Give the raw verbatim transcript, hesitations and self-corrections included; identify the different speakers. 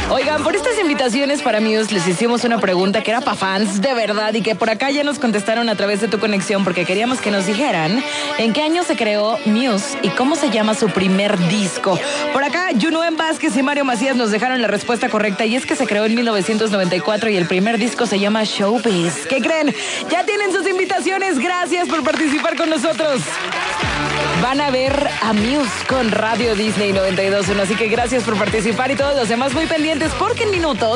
Speaker 1: Oigan, por estas invitaciones para Muse les hicimos una pregunta que era para fans de verdad y que por acá ya nos contestaron a través de tu conexión porque queríamos que nos dijeran en qué año se creó Muse y cómo se llama su primer disco. Por acá, Junuen Vázquez y Mario Macías nos dejaron la respuesta correcta y es que se creó en mil novecientos noventa y cuatro y el primer disco se llama Showbiz. ¿Qué creen? Ya tienen sus invitaciones. Gracias por participar con nosotros. Van a ver a Muse con Radio Disney noventa y dos punto uno, así que gracias por participar y todos los demás muy pendientes porque en minutos